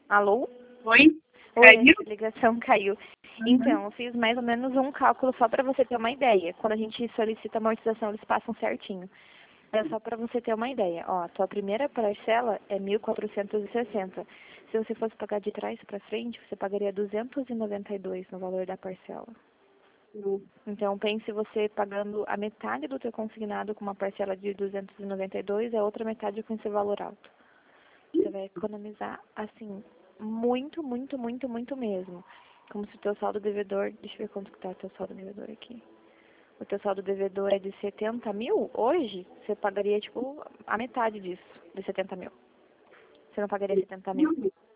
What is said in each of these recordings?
Alô? Oi? Oi, Caiu? a ligação caiu. Então, eu fiz mais ou menos um cálculo só para você ter uma ideia. Quando a gente solicita amortização, eles passam certinho. É só para você ter uma ideia. Ó, a tua primeira parcela é 1.460. Se você fosse pagar de trás para frente, você pagaria 292 no valor da parcela. Então, pense você pagando a metade do teu consignado com uma parcela de 292 e a outra metade com esse valor alto. Você vai economizar, assim, muito, muito, muito, muito mesmo. Como se o teu saldo devedor... Deixa eu ver quanto que tá o teu saldo devedor aqui. O teu saldo devedor é de 70 mil, hoje você pagaria, tipo, a metade disso, de 70 mil. Você não pagaria 70 mil.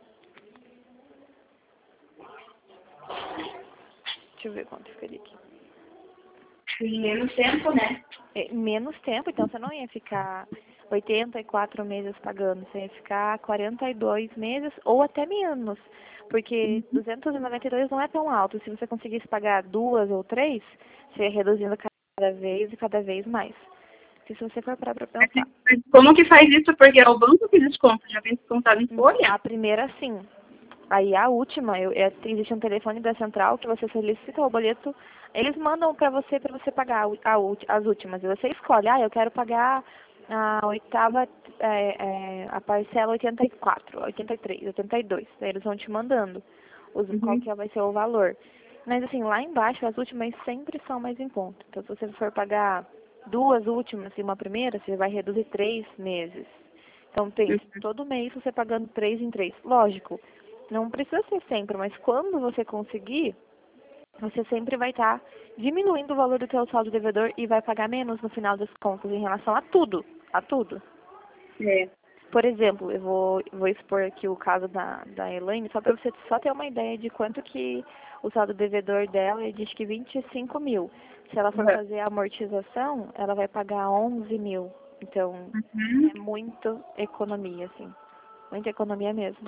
Deixa eu ver quanto ficaria aqui. Em menos tempo, né? Menos tempo, então você não ia ficar 84 meses pagando, você ia ficar 42 meses ou até menos, porque 292 não é tão alto. Se você conseguisse pagar 2 ou 3, você ia reduzindo cada vez mais. Se você for para pensar. Mas como que faz isso? Porque é o banco que desconta, já vem descontado em folha? A primeira, sim. Aí a última, existe um telefone da central que você solicita o boleto, eles mandam para você pagar as últimas. E você escolhe, eu quero pagar a oitava, a parcela 84, 83, 82. Aí eles vão te mandando qual que vai ser o valor. Mas assim, lá embaixo as últimas sempre são mais em conta. Então se você for pagar duas últimas e uma primeira, você vai reduzir 3 meses. Então tem todo mês você pagando 3 em 3. Lógico. Não precisa ser sempre, mas quando você conseguir, você sempre vai estar diminuindo o valor do teu saldo devedor e vai pagar menos no final das contas em relação a tudo, a tudo. É. Por exemplo, eu vou expor aqui o caso da Elaine, só para você só ter uma ideia de quanto que o saldo devedor dela, ele diz que 25 mil. Se ela for fazer a amortização, ela vai pagar 11 mil. Então, é muito economia, assim. Muita economia mesmo.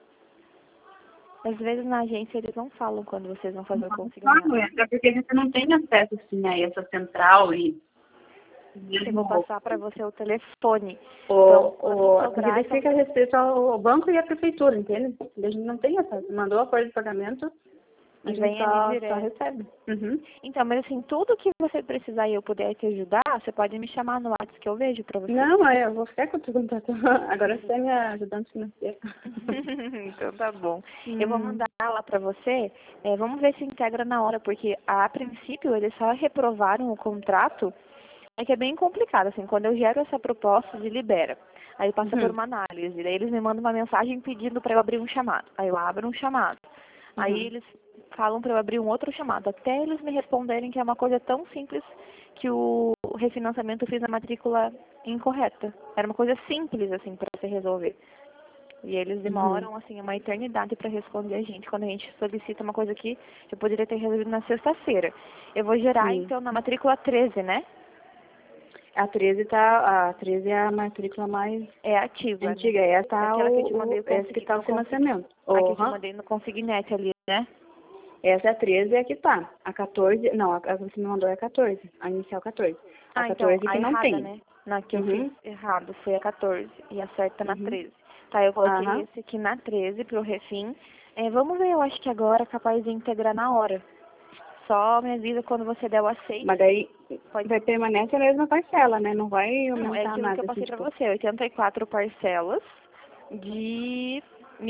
Às vezes na agência eles não falam quando vocês vão fazer o consignado. É porque você não tem acesso assim, a essa central e... Eu vou passar para você o telefone. Porque daí fica a respeito ao banco e à prefeitura, entende? A gente não tem acesso. Mandou a folha de pagamento, a gente só recebe. Então, mas assim, tudo que você precisar e eu puder te ajudar, você pode me chamar no WhatsApp que eu vejo para você. Não, eu vou ficar com o teu contato. Agora você é minha ajudante financeira. Então tá bom. Eu vou mandar lá para você. Vamos ver se integra na hora, porque a princípio eles só reprovaram o contrato. É que é bem complicado, assim, quando eu gero essa proposta de libera, aí passa por uma análise, daí eles me mandam uma mensagem pedindo para eu abrir um chamado. Aí eu abro um chamado. Aí eles falam para eu abrir um outro chamado, até eles me responderem que é uma coisa tão simples que o refinanciamento eu fiz a matrícula incorreta. Era uma coisa simples, assim, para se resolver. E eles demoram, assim, uma eternidade para responder a gente. Quando a gente solicita uma coisa que eu poderia ter resolvido na sexta-feira. Eu vou gerar, então, na matrícula 13, né? A 13 é a matrícula mais ativa, antiga. né? Essa Aquela que eu te mandei essa que está o financiamento. A que eu te mandei no Consignet ali, né? Essa é a 13 é a que tá. A 14, não, a que você me mandou é a 14. A inicial 14. A 14 então, que a não errada, tem. né? Na que eu fiz errado foi a 14 e a certa na 13. Tá, eu coloquei esse aqui na 13 pro refim. Vamos ver, eu acho que agora é capaz de integrar na hora. Só me avisa quando você der o aceite. Mas daí vai permanecer a mesma parcela, né? Não vai aumentar nada. É aquilo nada. que eu passei assim, pra você, 84 parcelas de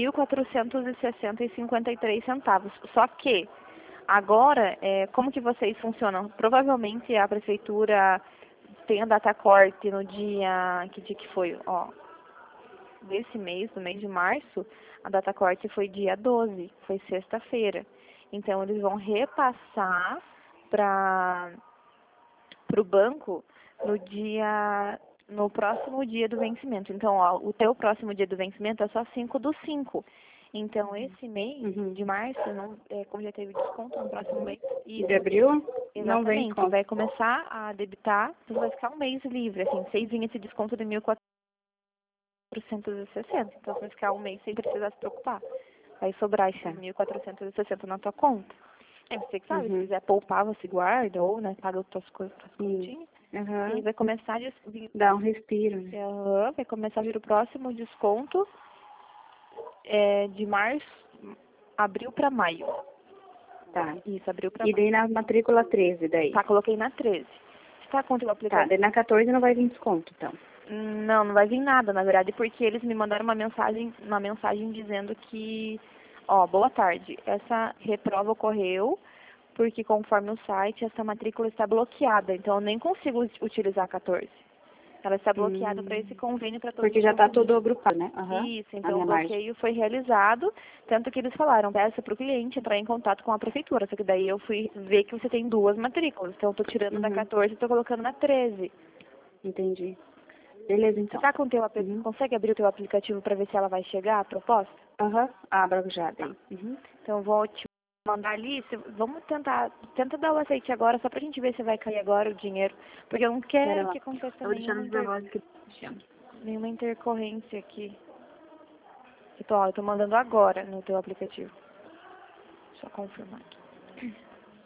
1.460,53 centavos. Só que agora, como que vocês funcionam? Provavelmente a prefeitura tem a data corte no dia... Que dia que foi? Ó, desse mês, no mês de março, a data corte foi dia 12, foi sexta-feira. Então, eles vão repassar para o banco no próximo dia do vencimento. Então, ó, o teu próximo dia do vencimento é só 5/5. Então, esse mês de março, como já teve desconto no próximo mês... De abril, não vem Exatamente. desconto. Vai começar a debitar, você vai ficar um mês livre, assim, vocês vinham esse desconto de 1.460. Então, você vai ficar um mês sem precisar se preocupar. Vai sobrar esses 1.460 na tua conta. Você que sabe, se quiser poupar, você guarda, ou, né, paga as tuas coisas para as continhas. E aí vai começar a dar um respiro, né? vai começar a vir o próximo desconto é de março, abril para maio. Tá. Isso, abril para maio. E daí na matrícula 13, daí? Tá, coloquei na 13. Tá com o teu aplicativo? Tá, daí na 14 não vai vir desconto, então? Não, não vai vir nada, na verdade, porque eles me mandaram uma mensagem dizendo que, ó, boa tarde, essa reprova ocorreu porque conforme o site, essa matrícula está bloqueada, então eu nem consigo utilizar a 14. Ela está bloqueada para esse convênio para todos. Porque já está tudo agrupado, né? Isso, então o bloqueio foi realizado, tanto que eles falaram, peça para o cliente entrar em contato com a prefeitura, só que daí eu fui ver que você tem 2 matrículas, então eu estou tirando da 14 e estou colocando na 13. Entendi. Beleza, então. Você tá com o teu consegue abrir o teu aplicativo para ver se ela vai chegar, a proposta? Abra já, daí. Então eu vou te mandar ali, vamos tenta dar o aceite agora, só pra gente ver se vai cair agora o dinheiro, porque eu não quero que aconteça nenhuma intercorrência aqui. Então, eu tô mandando agora no teu aplicativo. Só confirmar aqui.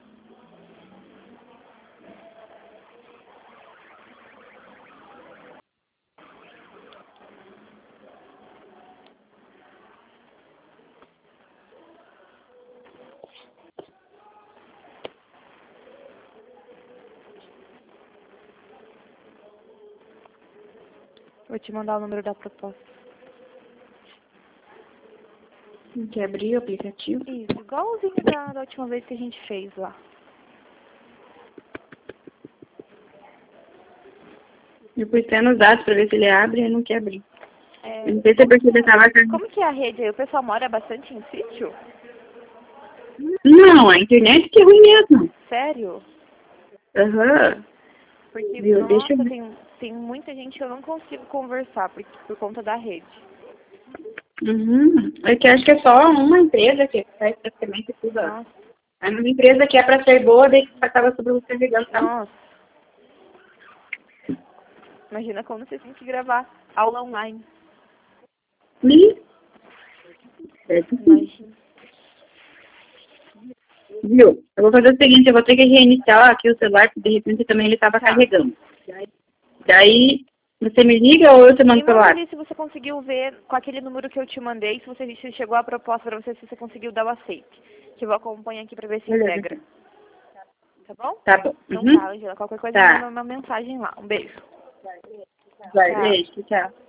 Vou te mandar o número da proposta. Quer abrir o aplicativo? Isso, igualzinho da última vez que a gente fez lá. Eu pus até nos dados pra ver se ele abre e não quer abrir. Não sei se é porque ele estava... Como que é a rede aí? O pessoal mora bastante em sítio? Não, a internet que é ruim mesmo. Sério? Porque, Viu? nossa, tem muita gente que eu não consigo conversar por conta da rede. É que acho que é só uma empresa que faz praticamente tudo. É uma empresa que é pra ser boa, daí que acaba sobre o servidor. Nossa. Imagina como você tem que gravar aula online. Imagina. Viu? Eu vou fazer o seguinte, eu vou ter que reiniciar aqui o celular, porque de repente também ele estava carregando. Daí, você me liga ou eu te mando o celular? Se você conseguiu ver com aquele número que eu te mandei, se chegou a proposta para você, se você conseguiu dar o aceite. Que eu vou acompanhar aqui para ver se integra. Tá bom? Tá bom. Então tá, Angela. Qualquer coisa, manda uma mensagem lá. Um beijo. Beijo, tchau.